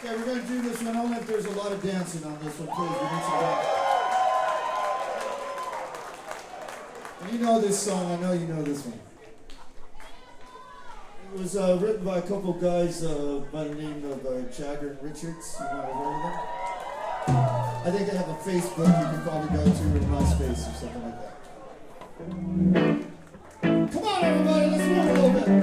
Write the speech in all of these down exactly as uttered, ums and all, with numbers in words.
Okay, we're going to do this one only if there's a lot of dancing on this one, please. We need some dance. And you know this song. I know you know this one. It was uh, written by a couple guys uh, by the name of uh, Jagger Richards. You might have heard of them. I think they have a Facebook you can probably go to, or MySpace or something like that. Come on, everybody, let's move a little bit.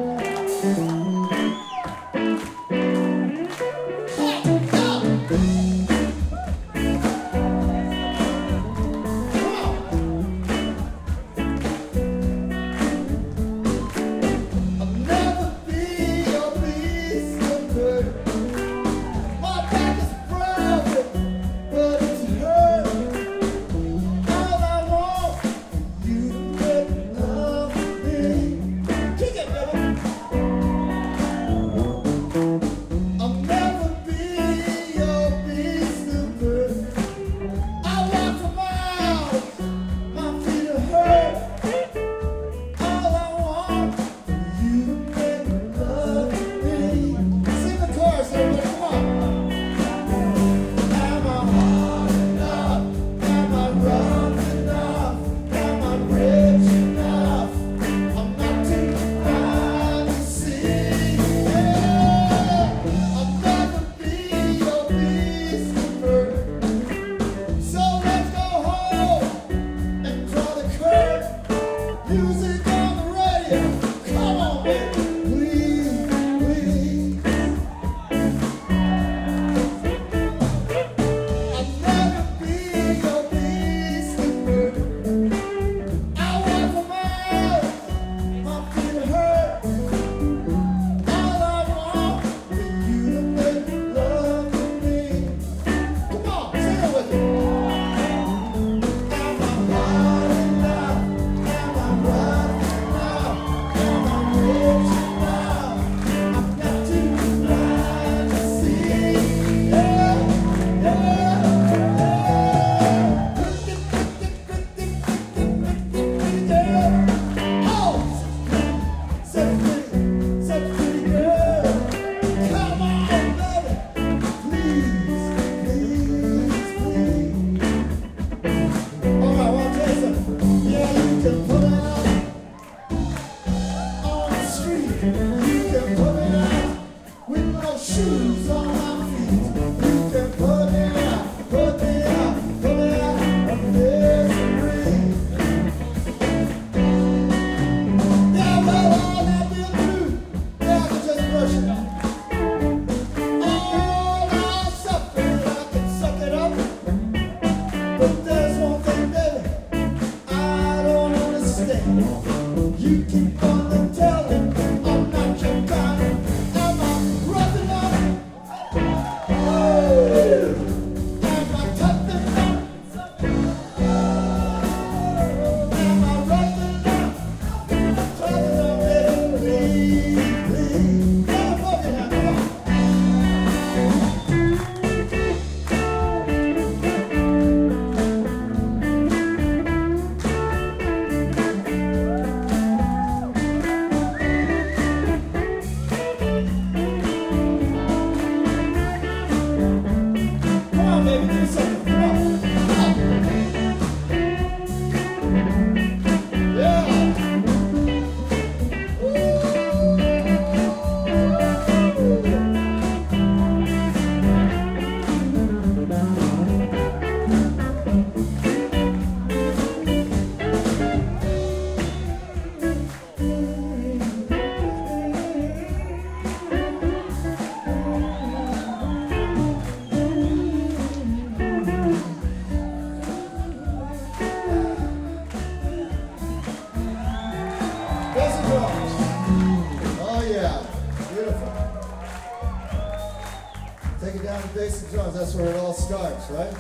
That's where it all starts, right?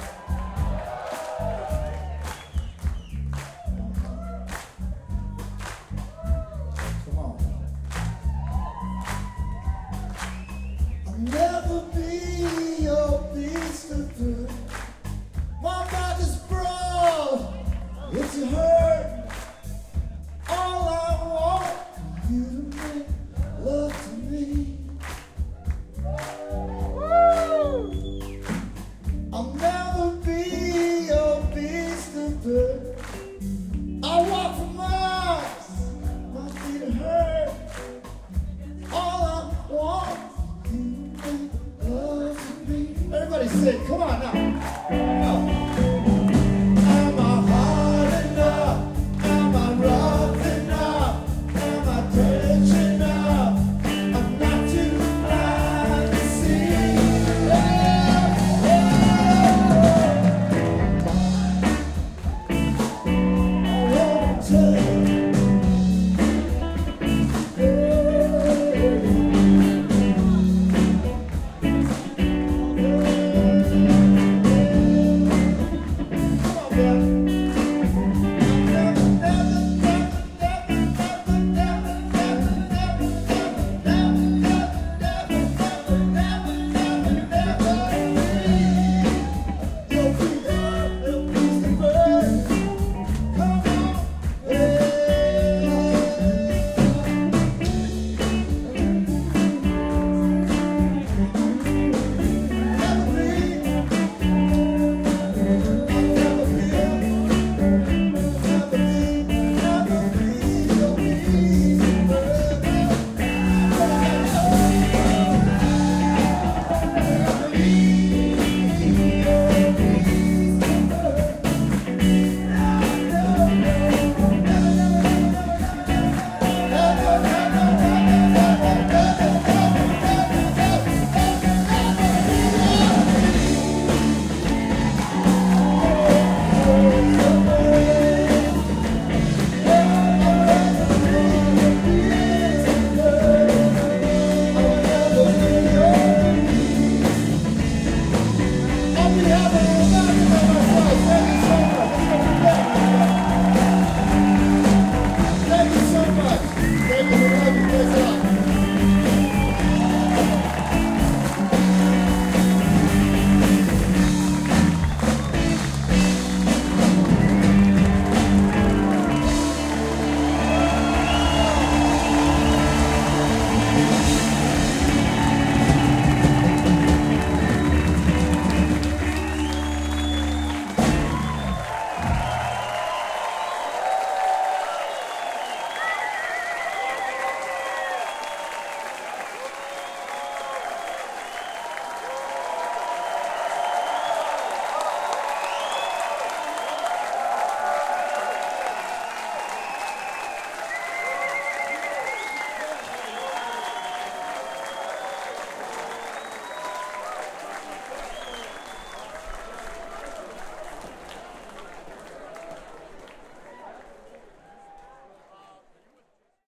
Come on. I'll never be your beast of burden. My body's broad, it's a hurt. All I want is you to make love to me. Woo! sing. Come on now. Go.